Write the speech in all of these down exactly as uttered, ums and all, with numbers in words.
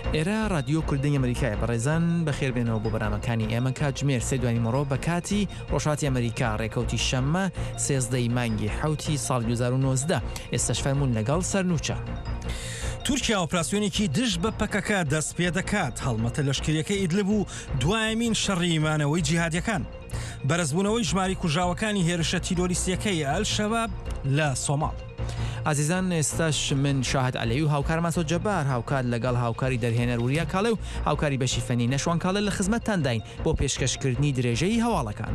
ئێرە رادیۆ کوردی ئەمریکایە بەڕێزان بەخێربێنەوە بۆ بەرنامەکانی ئێمە کاتژمێر سێ دوای مرۆ بە کاتی ڕۆژهاتی ئەمریکا ڕێکەوتی شەممە سێزدەی مانگی حوتی ساڵ دوو هەزار و نۆزدە ئێستاش فەرموون لەگەڵ سەرنووچە. تورکیا ئۆپراسیۆنێکی دژ بە پەکەکە دەست پێ دەکات هەڵمەتە لەشکریەکە ئیدلب و دوایەمین شەڕی مانەوەی جیهادیەکان. بەرزبوونەوەی ژماری کوژاوەکانی هێرشە تیرۆریستیەکەی ئەل-شەباب لە سۆماڵ. عزیزان ئێستاش من شاهد عەلەوی و هاوکارمان سۆ جەبار هاوکات لەگەڵ هاوکاری دەرهێنەر وریا کاڵێ و هاوکاری بەشی فەنی نەشوان کاڵە لە خزمەتتان داین بۆ پێشکەشکردنی درێژەی هەواڵەکان.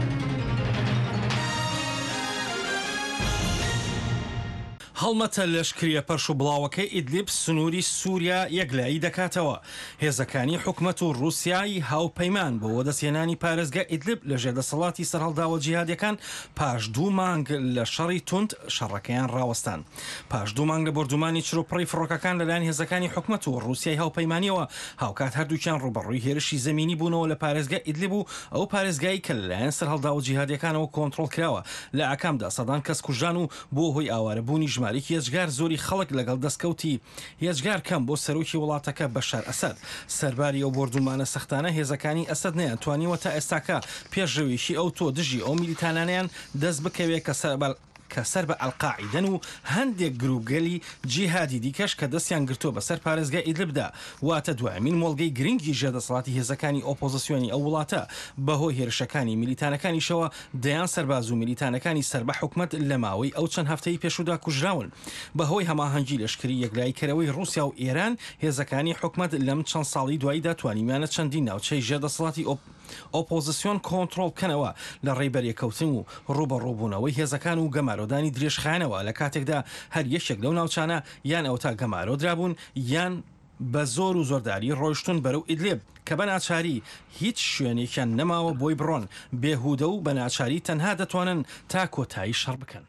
هەڵمەتە لەشکریە پەرش و بڵاوەکەی ئیدلیب سنووری سووریا یەکلایی دەکاتەوە. هێزەکانی حکومەت و رووسایی هاوپەیمان بۆ دەستهێنانی پارێزگا ئیدلیب لە ژێردەسەڵاتی سەرهەڵداوە جیهادیەکان پاش دوو مانگ لە شەڕی توند شەڕەکەیان ڕاوەستان. پاش دوو مانگ لە بردومانی چرۆپڕی فڕۆکەکان لەلایەن هێزەکانی حکومەت و رووسیای هاوپەیمانیەوە هاوکات هەردووکیان ڕوبەڕووی هێرشی زەمینی بوونەوە لە پارێزگا ئیدلیب و ئەو پارێزگایی کە لەلایەن سەرهەڵداوە جیهادیەکانەوە کۆنتڕۆڵ کراوە. لە ئاکامدا سەدان کەس کوژان و بۆ هۆی ئاوارەبوونی ژمارەی هێزگار زۆری خەڵک لەگەڵ دەستکەوتی هێزگار کەم بۆ سەرۆکی وڵاتەکە بەشار ئەسەد. سەرباری ئەو بردومانە سەختانە هێزەکانی ئەسەد نەیانتوانیوە تا ئێستاکە پێشڕەویشی ئەو تۆ دژی ئەو میلیتانانیان دەست بکەوێت کە سەر کە سەر بە ئەلقاعیدەن و هەندێک گروپگەلی جیهادی دیکەش کە دەستیان گرتووە بەسەر پارێزگای ئیدلبدا واتە دوایمین مۆڵگەی گرنگی ژێردەسەڵاتی هێزەکانی ئۆپۆزیسیۆنی ئەو وڵاتە بەهۆی هێرشەکانی میلیتانەکانیشەوە دەیان سەرباز و میلیتانەکانی سەر بە حکومەت لە ماوەی ئەو چەند هەفتەی پێشودا کوژراون. بەهۆی هەماهەنگی لەشکری یەکلاییکەرەوەی رووسیا و ئێران هێزەکانی حکومەت لەم چەند ساڵی دواییدا توانیمانە چەندین ناوچەی ژێردەسەڵاتی ئۆپۆزیسیۆن کۆنتڕۆڵ بکەنەوە لە ڕێبەرێکەوتن و ڕوبەڕووبوونەوەی هێزەکان و گەمارۆدانی درێژخانەوە لە کاتێکدا هەر یەکێک لەو ناوچانە یان ئەو تا گەمارۆ درابوون یان بە زۆر و زۆرداری ڕۆیشتون بەرەو ئیدلب کە بە ناچاری هیچ شوێنێکیان نەماوە بۆی بڕۆن بێهودە و بە ناچاری تەنها دەتوانن تا کۆتایی شەڕ بکەن.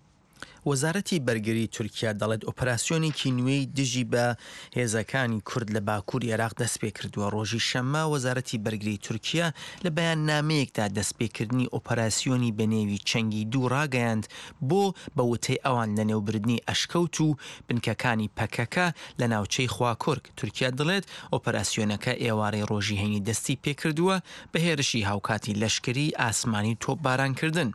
وەزارەتی بەرگری تورکیا دەڵێت ئۆپراسیۆنێکی نوێی دژی بە هێزەکانی کورد لە باکووری عێراق دەست پێ کردووە. ڕۆژی شەممە وەزارەتی بەرگری تورکیا لە بەیان نامەیەکدا دەستپێکردنی ئۆپراسیۆنی بەنێوی چەنگی دوو ڕاگەیاند بۆ بە وتەی ئەوان لە نێوبردنی ئەشکەوت و بنکەکانی پەکەکە لە ناوچەی خواکۆرگ. تورکیا دەڵێت ئۆپراسیۆنەکە ئێوارەی ڕۆژی هەینی دەستی پێکردووە بە هێرشی هاوکاتی لەشکری ئاسمانی تۆپبارانکردن.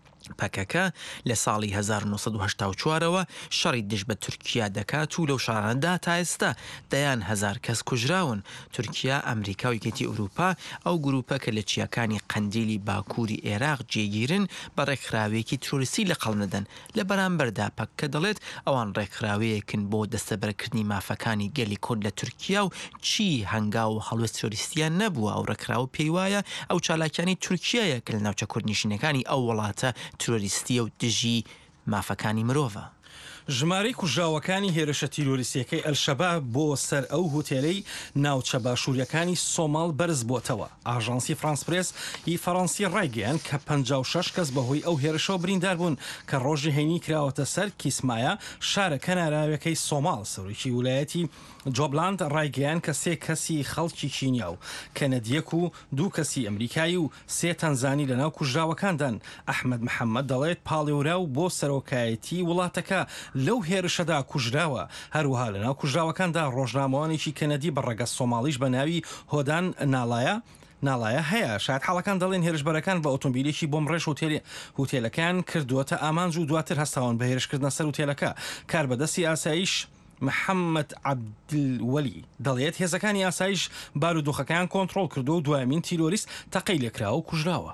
پەکەکە لە ساڵی هەزار و نۆسەد و هەشتا و چوارەوە شەڕی دژ بە تورکیا دەکات و لەو شارانەدا تا ئێستا دەیان هەزار کەس کوژراون. تورکیا ئەمریکا و یەکێتی ئەوروپا ئەو گروپە کە لە چیاکانی قەندیلی باکووری عێراق جێگیرن بە ڕێکخراوەیەکی تۆریستی لە قەڵمدەن. لە بەرامبەردا پەککە دەڵێت ئەوان ڕێکخراوەیەکن بۆ دەستەبەرکردنی مافەکانی گەلی کورد لە تورکیا و چی هەنگا و هەڵوێست تۆریستیان نەبووە. ئەو ڕێکخراوە پێی وایە ئەو چالاکیانی تورکیایە کە لە ناوچە کوردنشینەکانی ئەو وڵاتە ترۆریستیە و دژی مافەکانی مرۆڤە. ژمارەی کوژراوەکانی هێرشە تیرۆریستیەکەی ئەل-شەباب بۆ سەر ئەو هوتێلەی ناوچە باشووریەکانی سۆماڵ بەرز بۆتەوە. ئاژانسی فرانس پرێس ی فەڕەنسی ڕایگەیان کە پەنجا و شەش کەس بەهۆی ئەو هێرشەوە بریندار بوون کە ڕۆژی هەینی کراوەتە سەر کیسمایە شارە کەناراویەکەی سۆماڵ. سەرۆکی ویلایەتی جۆبلاند ڕایگەیان کە سێ کەسی خەڵکی چینیا و کەنەدیەک و دوو کەسی ئەمریکایی و سێ تەنزانی لەناو کوژراوەکاندان. ئەحمەد محەممەد دەڵێت پاڵێوراو بۆ سەرۆکایەتی وڵاتەکە لەو هێرشەدا کوژراوە. هەروەها لەناو کوژراوەکاندا ڕۆژنامەوانێکی کەنەدی بە ڕەگە سۆماڵیش بە ناوی هۆدان ناڵایە ناڵایە هەیە. شاید حاڵەکان دەڵێن هێرشبەرەکان بە ئۆتۆمبیلێکی بۆم ڕێژ هوتێلەکان کردووەتە ئامانج و دواتر هەستاون بە هێرشکردنە سەر هوتێلەکە. کاربەدەستی ئاسایش محەممەد عەبدولوەلی دەڵێت هێزەکانی ئاسایش بارودۆخەکان کۆنتڕۆڵ کردو و دوایمین تیرۆریست تەقەی لێکراوە و کوژراوە.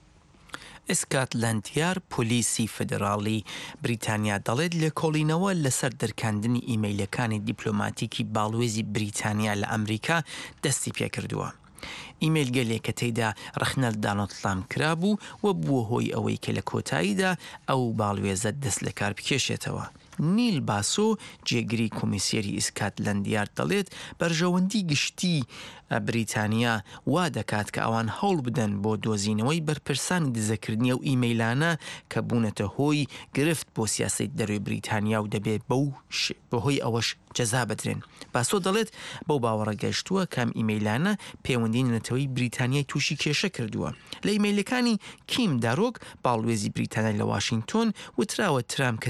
ئسکاتلەندیار پۆلیسی فدراڵی بریتانیا دەڵێت لە کۆڵینەوە لەسەر دەرکاندنی ئیمەیلەکانی دیپلۆماتیکی باڵوێزی بریتانیا لە ئەمریکا دەستی پێکردووە. ئیمەیل گەلێک کە تێیدا ڕەخنەل دانۆتڵام کرابوو و بووە هۆی ئەوەی کە لە کۆتاییدا ئەو باڵوێزە دەست لە کار بکێشێتەوە. نیل باسۆ جێگری کۆمیسیەری ئسکاتلەندیار دەڵێت بەرژەوەندی گشتی بریتانیا وا دەکات کە ئەوان هەوڵ بدەن بۆ دۆزینەوەی بەرپرسانی دزەکردنی و ئیمەیلانە کە بوونەتە هۆی گرفت بۆ سیاسی دەروی بریتانیا و دەبێت بەو بەهۆی ئەوەش جەزا بدرێن. باسۆ دەڵێت بەو باوەڕە گەشتووە کام ئیمەیلانە پەیوەندی نەتەوەی بریتانیای تووشی کێشە کردووە. لە ئیمەیلەکانی کیم داڕۆک باڵوێزی بریتانیا لە واشنگتۆن وتراوە ترام